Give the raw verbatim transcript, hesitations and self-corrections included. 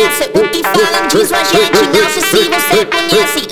conhece. O que falam disso a gente não se se você conhece.